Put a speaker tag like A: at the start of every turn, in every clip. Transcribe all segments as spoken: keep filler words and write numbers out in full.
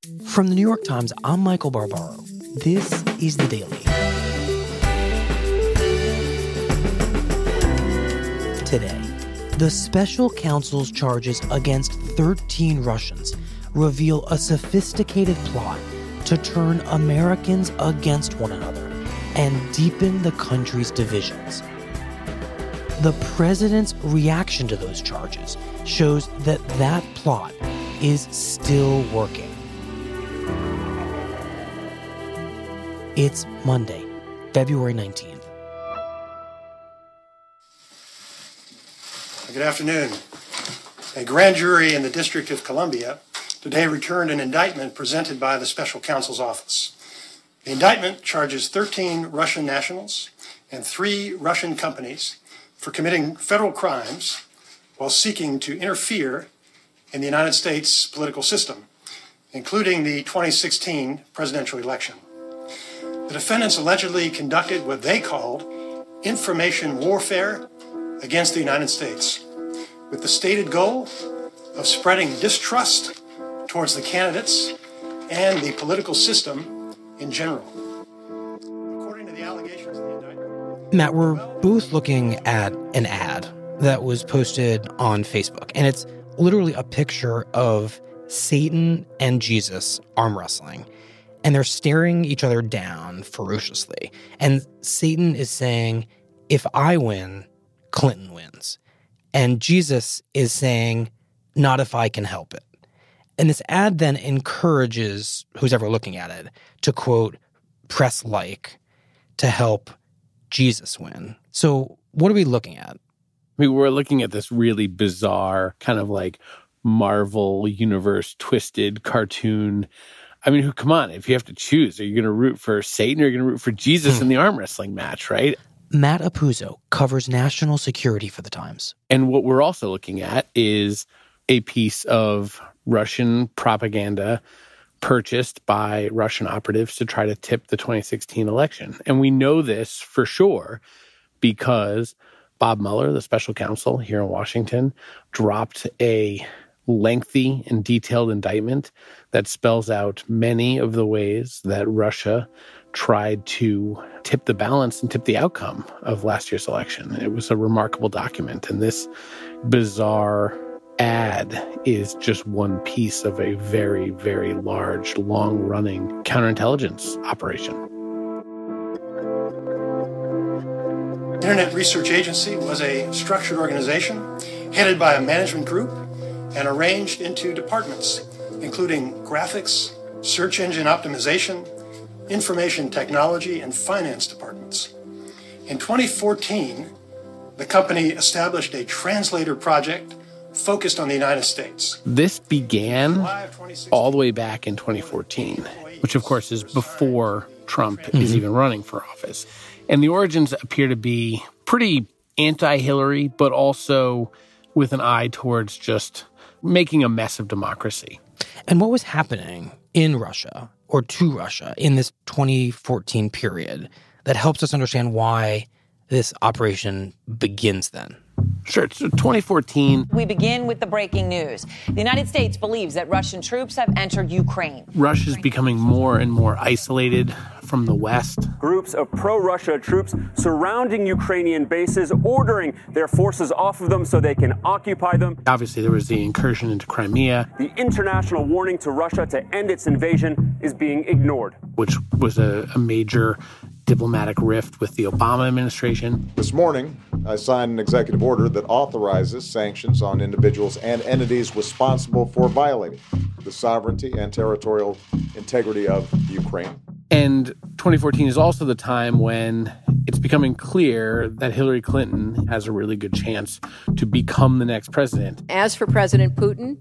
A: From the New York Times, I'm Michael Barbaro. This is The Daily. Today, the special counsel's charges against thirteen Russians reveal a sophisticated plot to turn Americans against one another and deepen the country's divisions. The president's reaction to those charges shows that that plot is still working. It's Monday, February nineteenth.
B: Good afternoon. A grand jury in the District of Columbia today returned an indictment presented by the special counsel's office. The indictment charges thirteen Russian nationals and three Russian companies for committing federal crimes while seeking to interfere in the United States political system, including the twenty sixteen presidential election. The defendants allegedly conducted what they called information warfare against the United States, with the stated goal of spreading distrust towards the candidates and the political system in general. According to the allegations in the indictment...
A: Matt, we're both looking at an ad that was posted on Facebook, and it's literally a picture of Satan and Jesus arm wrestling, and they're staring each other down ferociously. And Satan is saying, if I win, Clinton wins. And Jesus is saying, not if I can help it. And this ad then encourages who's ever looking at it to, quote, press like to help Jesus win. So what are we looking at?
C: I mean, we're looking at this really bizarre kind of like Marvel universe twisted cartoon. I mean, who? Come on, if you have to choose, are you going to root for Satan or are you going to root for Jesus in the arm wrestling match, right?
A: Matt Apuzzo covers national security for The Times.
C: And what we're also looking at is a piece of Russian propaganda purchased by Russian operatives to try to tip the twenty sixteen election. And we know this for sure because Bob Mueller, the special counsel here in Washington, dropped a lengthy and detailed indictment that spells out many of the ways that Russia tried to tip the balance and tip the outcome of last year's election. It was a remarkable document, and this bizarre ad is just one piece of a very, very large, long-running counterintelligence operation.
B: Internet Research Agency was a structured organization headed by a management group and arranged into departments, including graphics, search engine optimization, information technology, and finance departments. In twenty fourteen, the company established a translator project focused on the United States.
C: This began all the way back in twenty fourteen, which of course is before Trump mm-hmm. is even running for office. And the origins appear to be pretty anti-Hillary, but also with an eye towards just making a mess of democracy.
A: And what was happening in Russia or to Russia in this twenty fourteen period that helps us understand why this operation begins then?
C: Sure. So twenty fourteen.
D: We begin with the breaking news. The United States believes that Russian troops have entered Ukraine.
C: Russia's becoming more and more isolated from the West.
E: Groups of pro-Russia troops surrounding Ukrainian bases, ordering their forces off of them so they can occupy them.
C: Obviously, there was the incursion into Crimea.
E: The international warning to Russia to end its invasion is being ignored,
C: which was a, a major diplomatic rift with the Obama administration.
F: This morning, I signed an executive order that authorizes sanctions on individuals and entities responsible for violating the sovereignty and territorial integrity of Ukraine.
C: And twenty fourteen is also the time when it's becoming clear that Hillary Clinton has a really good chance to become the next president.
G: As for President Putin,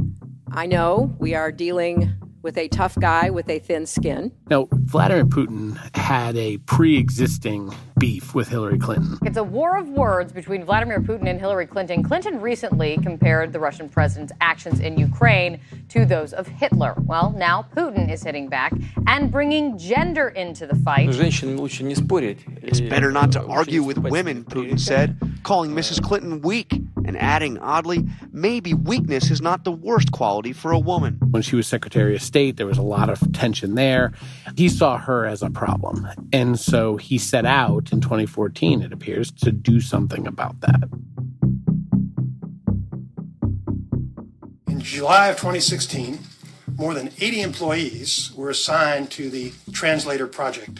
G: I know we are dealing with a tough guy with a thin skin.
C: Now, Vladimir Putin had a pre-existing beef with Hillary Clinton.
H: It's a war of words between Vladimir Putin and Hillary Clinton. Clinton recently compared the Russian president's actions in Ukraine to those of Hitler. Well, now Putin is hitting back and bringing gender into the fight.
I: It's better not to argue with women, Putin said, calling Missus Clinton weak and adding, oddly, maybe weakness is not the worst quality for a woman.
C: When she was Secretary of State, there was a lot of tension there. He saw her as a problem. And so he set out in twenty fourteen, it appears, to do something about that.
B: In July of twenty sixteen, more than eighty employees were assigned to the Translator Project.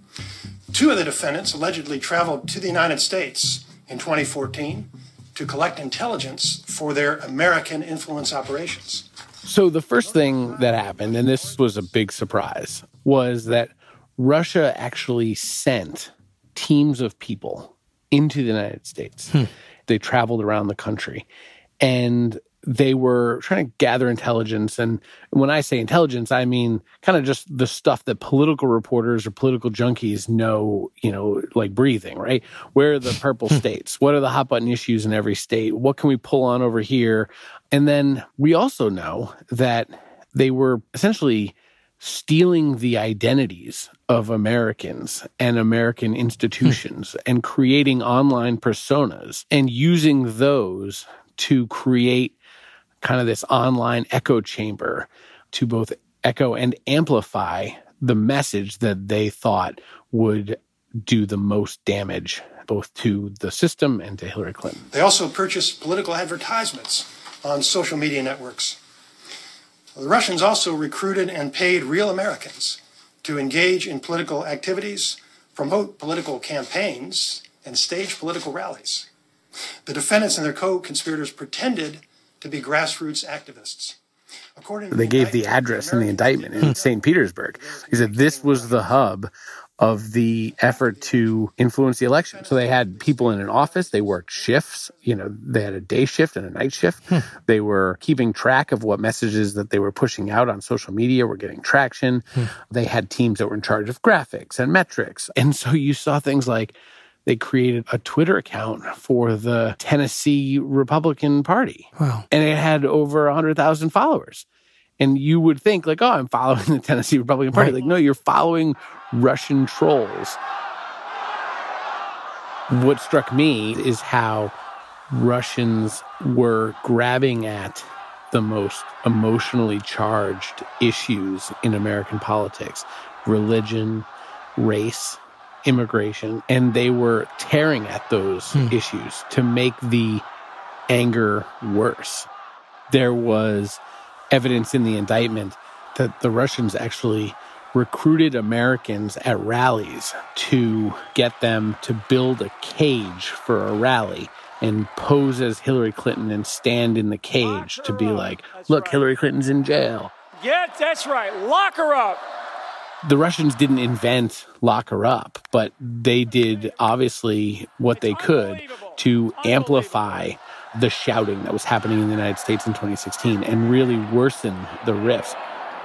B: Two of the defendants allegedly traveled to the United States in twenty fourteen to collect intelligence for their American influence operations.
C: So the first thing that happened, and this was a big surprise, was that Russia actually sent teams of people into the United States. Hmm. They traveled around the country, and they were trying to gather intelligence. And when I say intelligence, I mean kind of just the stuff that political reporters or political junkies know, you know, like breathing, right? Where are the purple states? What are the hot button issues in every state? What can we pull on over here? And then we also know that they were essentially stealing the identities of Americans and American institutions and creating online personas and using those to create kind of this online echo chamber to both echo and amplify the message that they thought would do the most damage both to the system and to Hillary Clinton.
B: They also purchased political advertisements on social media networks. The Russians also recruited and paid real Americans to engage in political activities, promote political campaigns, and stage political rallies. The defendants and their co-conspirators pretended to be grassroots activists. According to
C: they gave the address in the indictment in Saint Petersburg. He said this was the hub of the effort to influence the election. So they had people in an office. They worked shifts. You know, they had a day shift and a night shift. Hmm. They were keeping track of what messages that they were pushing out on social media were getting traction. Hmm. They had teams that were in charge of graphics and metrics. And so you saw things like they created a Twitter account for the Tennessee Republican Party.
A: Wow.
C: And it had over one hundred thousand followers. And you would think, like, oh, I'm following the Tennessee Republican Party. Right. Like, no, you're following Russian trolls. What struck me is how Russians were grabbing at the most emotionally charged issues in American politics: religion, race, immigration, and they were tearing at those hmm. issues to make the anger worse. There was evidence in the indictment that the Russians actually recruited Americans at rallies to get them to build a cage for a rally and pose as Hillary Clinton and stand in the cage to be like, look, Hillary Clinton's in jail.
J: Yeah, that's right. Lock her up.
C: The Russians didn't invent lock her up, but they did obviously what they could to amplify the shouting that was happening in the United States in twenty sixteen and really worsen the rifts.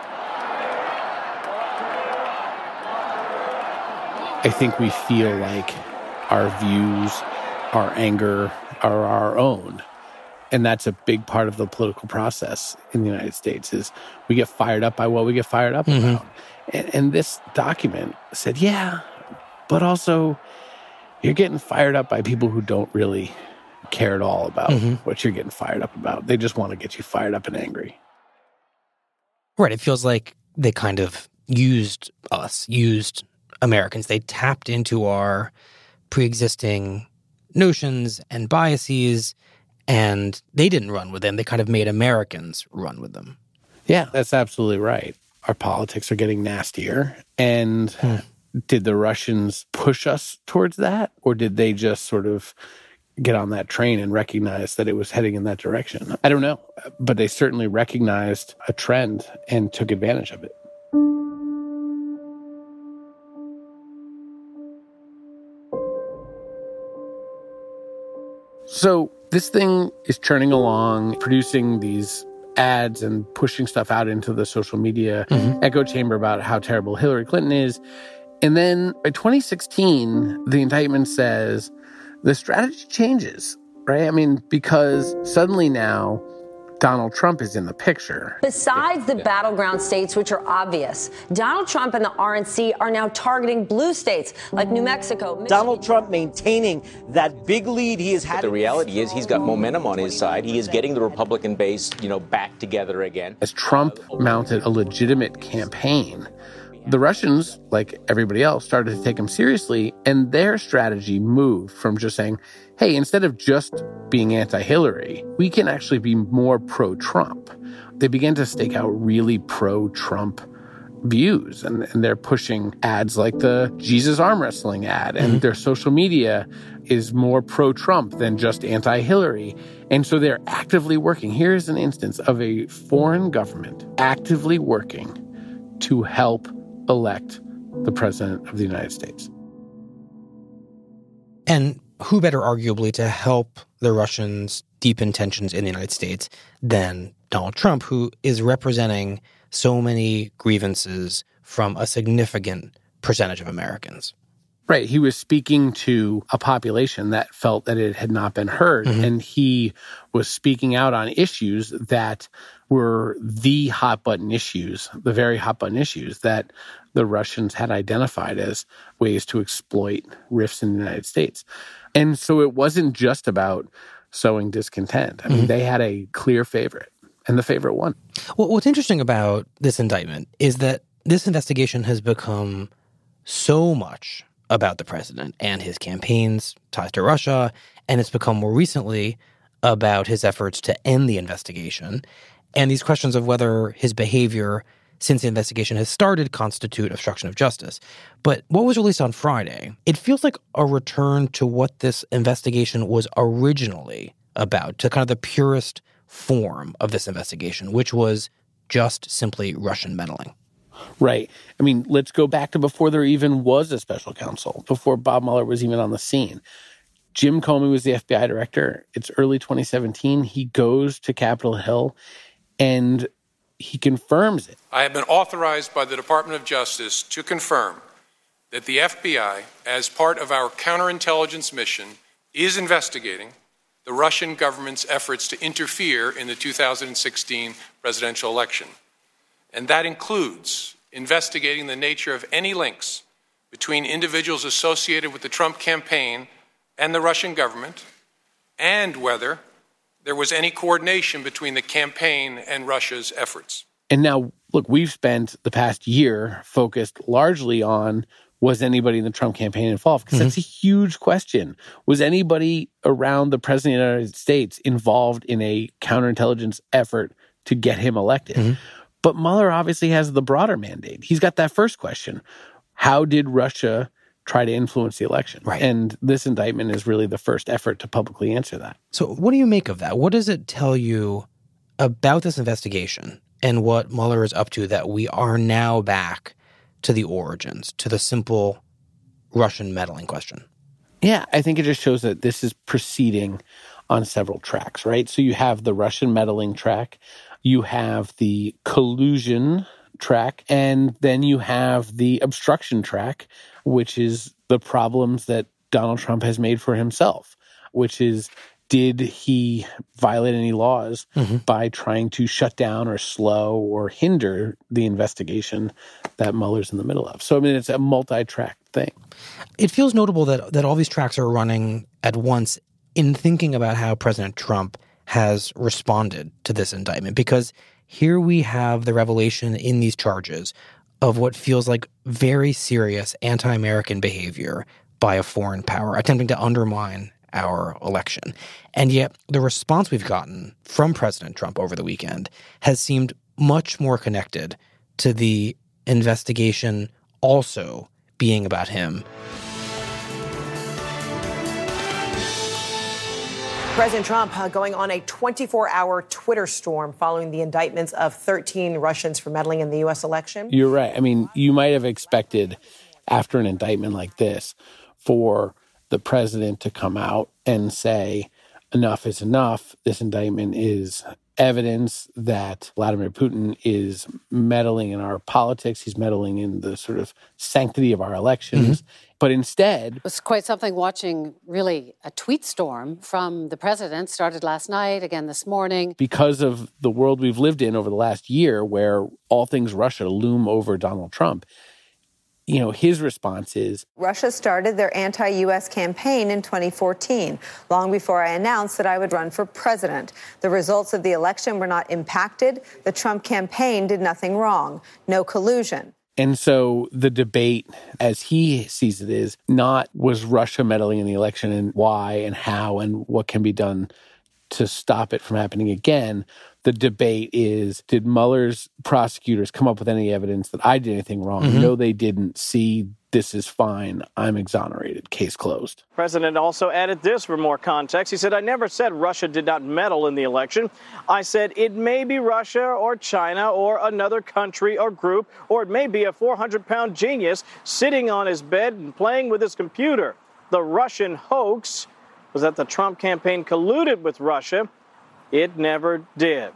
C: I think we feel like our views, our anger are our own. And that's a big part of the political process in the United States is we get fired up by what we get fired up mm-hmm. about. And, and this document said, yeah, but also you're getting fired up by people who don't really care at all about mm-hmm. what you're getting fired up about. They just want to get you fired up and angry.
A: Right. It feels like they kind of used us, used Americans. They tapped into our pre-existing notions and biases, and they didn't run with them. They kind of made Americans run with them.
C: Yeah, that's absolutely right. Our politics are getting nastier. And hmm. did the Russians push us towards that? Or did they just sort of get on that train and recognize that it was heading in that direction? I don't know. But they certainly recognized a trend and took advantage of it. So this thing is churning along, producing these ads and pushing stuff out into the social media mm-hmm. echo chamber about how terrible Hillary Clinton is. And then by twenty sixteen, the indictment says the strategy changes, right? I mean, because suddenly now Donald Trump is in the picture.
K: Besides the battleground states, which are obvious, Donald Trump and the R N C are now targeting blue states like New Mexico, Michigan.
L: Donald Trump maintaining that big lead he has had.
M: But the reality is he's got momentum on his side. He is getting the Republican base, you know, back together again.
C: As Trump mounted a legitimate campaign, the Russians, like everybody else, started to take him seriously, and their strategy moved from just saying, hey, instead of just being anti-Hillary, we can actually be more pro-Trump. They began to stake out really pro-Trump views, and, and they're pushing ads like the Jesus arm wrestling ad, and mm-hmm. their social media is more pro-Trump than just anti-Hillary. And so they're actively working. Here's an instance of a foreign government actively working to help elect the president of the United States.
A: And who better, arguably, to help the Russians deepen tensions in the United States than Donald Trump, who is representing so many grievances from a significant percentage of Americans.
C: Right. He was speaking to a population that felt that it had not been heard. Mm-hmm. And he was speaking out on issues that were the hot button issues, the very hot button issues that the Russians had identified as ways to exploit rifts in the United States. And so it wasn't just about sowing discontent. I mean, mm-hmm. they had a clear favorite, and the favorite won.
A: Well, what's interesting about this indictment is that this investigation has become so much about the president and his campaign's ties to Russia, and it's become more recently about his efforts to end the investigation and these questions of whether his behavior since the investigation has started constitute obstruction of justice. But what was released on Friday, it feels like a return to what this investigation was originally about, to kind of the purest form of this investigation, which was just simply Russian meddling.
C: Right. I mean, let's go back to before there even was a special counsel, before Bob Mueller was even on the scene. Jim Comey was the F B I director. It's early twenty seventeen. He goes to Capitol Hill and he confirms it.
N: I have been authorized by the Department of Justice to confirm that the F B I, as part of our counterintelligence mission, is investigating the Russian government's efforts to interfere in the two thousand sixteen presidential election. And that includes investigating the nature of any links between individuals associated with the Trump campaign and the Russian government, and whether there was any coordination between the campaign and Russia's efforts.
C: And now, look, we've spent the past year focused largely on, was anybody in the Trump campaign involved? Because mm-hmm. that's a huge question. Was anybody around the president of the United States involved in a counterintelligence effort to get him elected? Mm-hmm. But Mueller obviously has the broader mandate. He's got that first question. How did Russia try to influence the election?
A: Right.
C: And this indictment is really the first effort to publicly answer that.
A: So what do you make of that? What does it tell you about this investigation and what Mueller is up to that we are now back to the origins, to the simple Russian meddling question?
C: Yeah, I think it just shows that this is proceeding on several tracks, right? So you have the Russian meddling track, you have the collusion track, and then you have the obstruction track, which is the problems that Donald Trump has made for himself, which is, did he violate any laws mm-hmm. by trying to shut down or slow or hinder the investigation that Mueller's in the middle of? So, I mean, it's a multi-track thing.
A: It feels notable that, that all these tracks are running at once in thinking about how President Trump has responded to this indictment, because here we have the revelation in these charges of what feels like very serious anti-American behavior by a foreign power attempting to undermine our election. And yet the response we've gotten from President Trump over the weekend has seemed much more connected to the investigation also being about him.
O: President Trump uh, going on a twenty-four hour Twitter storm following the indictments of thirteen Russians for meddling in the U S election.
C: You're right. I mean, you might have expected after an indictment like this for the president to come out and say, enough is enough. This indictment is evidence that Vladimir Putin is meddling in our politics. He's meddling in the sort of sanctity of our elections. Mm-hmm. But instead...
P: It was quite something watching, really, a tweet storm from the president. Started last night, again this morning.
C: Because of the world we've lived in over the last year, where all things Russia loom over Donald Trump, you know, his response is...
Q: Russia started their anti-U S campaign in twenty fourteen, long before I announced that I would run for president. The results of the election were not impacted. The Trump campaign did nothing wrong. No collusion.
C: And so the debate, as he sees it, is not was Russia meddling in the election and why and how and what can be done to stop it from happening again. The debate is, did Mueller's prosecutors come up with any evidence that I did anything wrong? Mm-hmm. No, they didn't. See, this is fine. I'm exonerated. Case closed.
R: The president also added this for more context. He said, I never said Russia did not meddle in the election. I said it may be Russia or China or another country or group, or it may be a four hundred pound genius sitting on his bed and playing with his computer. The Russian hoax was that the Trump campaign colluded with Russia. It never did.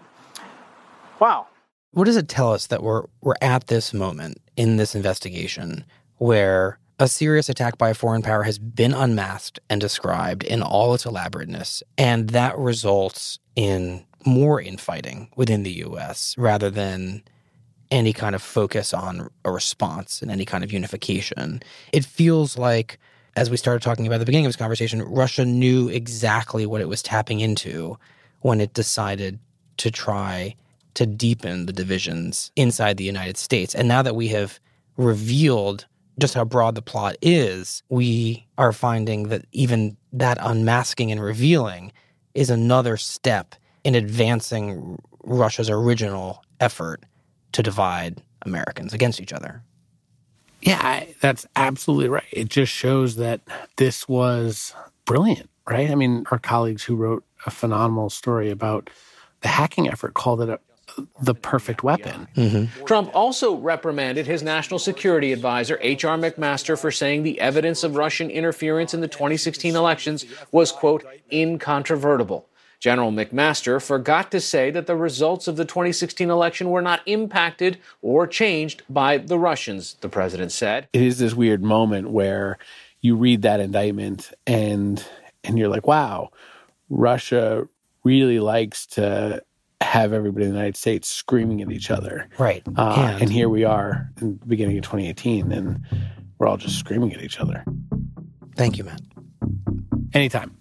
R: Wow.
A: What does it tell us that we're we're at this moment in this investigation where a serious attack by a foreign power has been unmasked and described in all its elaborateness, and that results in more infighting within the U S rather than any kind of focus on a response and any kind of unification? It feels like, as we started talking about at the beginning of this conversation, Russia knew exactly what it was tapping into when it decided to try to deepen the divisions inside the United States. And now that we have revealed just how broad the plot is, we are finding that even that unmasking and revealing is another step in advancing Russia's original effort to divide Americans against each other.
C: Yeah, I, that's absolutely right. It just shows that this was brilliant, right? I mean, our colleagues who wrote a phenomenal story about the hacking effort called it a, the perfect weapon.
S: Mm-hmm. Trump also reprimanded his national security advisor, H R McMaster, for saying the evidence of Russian interference in the twenty sixteen elections was, quote, incontrovertible. General McMaster forgot to say that the results of the twenty sixteen election were not impacted or changed by the Russians, the president said.
C: It is this weird moment where you read that indictment and and you're like, wow, Russia really likes to have everybody in the United States screaming at each other.
A: Right.
C: Uh,
A: and,
C: and here we are in the beginning of twenty eighteen, and we're all just screaming at each other.
A: Thank you, Matt.
C: Anytime.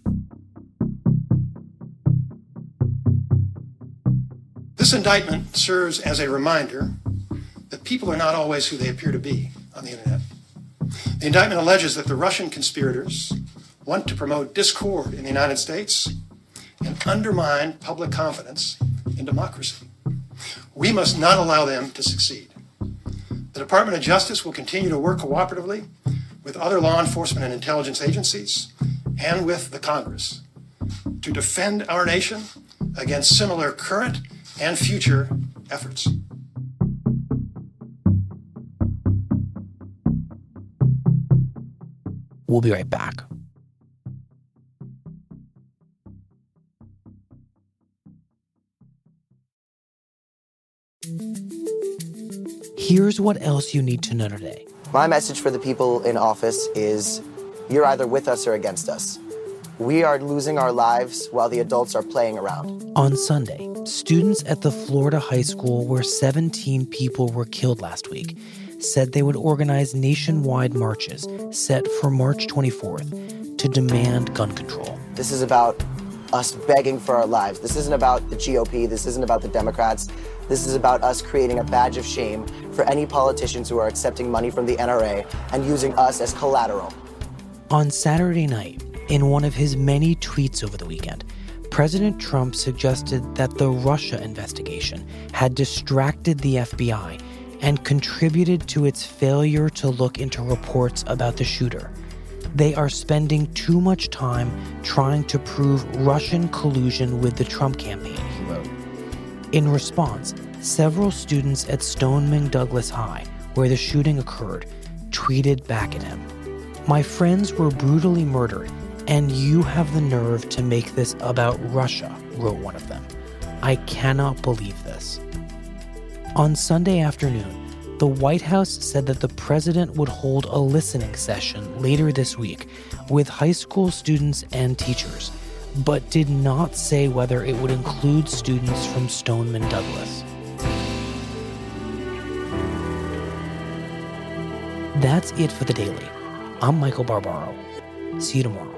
B: This indictment serves as a reminder that people are not always who they appear to be on the internet. The indictment alleges that the Russian conspirators want to promote discord in the United States and undermine public confidence in democracy. We must not allow them to succeed. The Department of Justice will continue to work cooperatively with other law enforcement and intelligence agencies and with the Congress to defend our nation against similar current and future efforts.
A: We'll be right back. Here's what else you need to know today.
T: My message for the people in office is you're either with us or against us. We are losing our lives while the adults are playing around.
A: On Sunday, students at the Florida high school where seventeen people were killed last week said they would organize nationwide marches set for March twenty-fourth to demand gun control.
T: This is about us begging for our lives. This isn't about the G O P. This isn't about the Democrats. This is about us creating a badge of shame for any politicians who are accepting money from the N R A and using us as collateral.
A: On Saturday night, in one of his many tweets over the weekend, President Trump suggested that the Russia investigation had distracted the F B I and contributed to its failure to look into reports about the shooter. They are spending too much time trying to prove Russian collusion with the Trump campaign, he wrote. In response, several students at Stoneman Douglas High, where the shooting occurred, tweeted back at him, "My friends were brutally murdered, and you have the nerve to make this about Russia," wrote one of them. I cannot believe this. On Sunday afternoon, the White House said that the president would hold a listening session later this week with high school students and teachers, but did not say whether it would include students from Stoneman Douglas. That's it for The Daily. I'm Michael Barbaro. See you tomorrow.